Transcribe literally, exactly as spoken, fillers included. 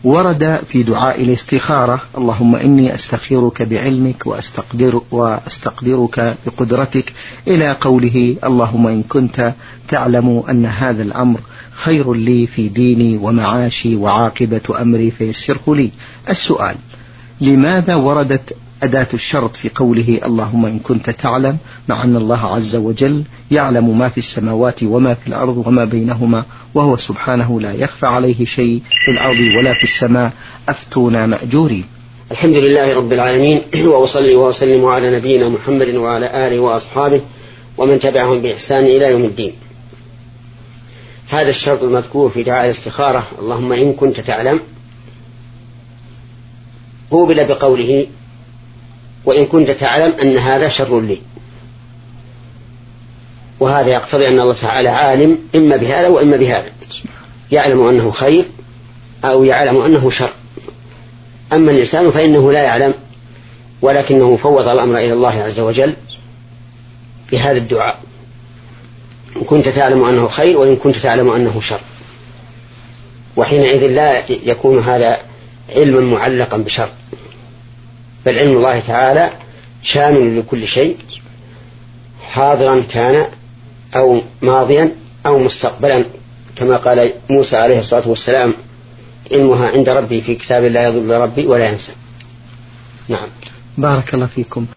ورد في دعاء الاستخارة: اللهم إني أستخيرك بعلمك وأستقدر وأستقدرك بقدرتك، إلى قوله: اللهم إن كنت تعلم أن هذا الأمر خير لي في ديني ومعاشي وعاقبة أمري فيسره لي. السؤال: لماذا وردت أداة الشرط في قوله اللهم إن كنت تعلم، مع أن الله عز وجل يعلم ما في السماوات وما في الأرض وما بينهما، وهو سبحانه لا يخفى عليه شيء في الأرض ولا في السماء؟ أفتونا مأجورين. الحمد لله رب العالمين، وأصلي وأسلم على نبينا محمد وعلى آله وأصحابه ومن تبعهم بإحسان إلى يوم الدين. هذا الشرط المذكور في دعاء الاستخارة اللهم إن كنت تعلم قوبل بقوله وإن كنت تعلم أن هذا شر لي، وهذا يقتضي أن الله تعالى عالم إما بهذا وإما بهذا، يعلم أنه خير أو يعلم أنه شر. أما الإنسان فإنه لا يعلم، ولكنه فوض الأمر إلى الله عز وجل بهذا الدعاء: إن كنت تعلم أنه خير وإن كنت تعلم أنه شر. وحينئذ لا يكون هذا علما معلقا بشر، بل علم الله تعالى شامل لكل شيء، حاضرا كان أو ماضيا أو مستقبلا، كما قال موسى عليه الصلاة والسلام: علمها عند ربي في كتاب لا يضل ربي ولا ينسى. نعم. بارك الله فيكم.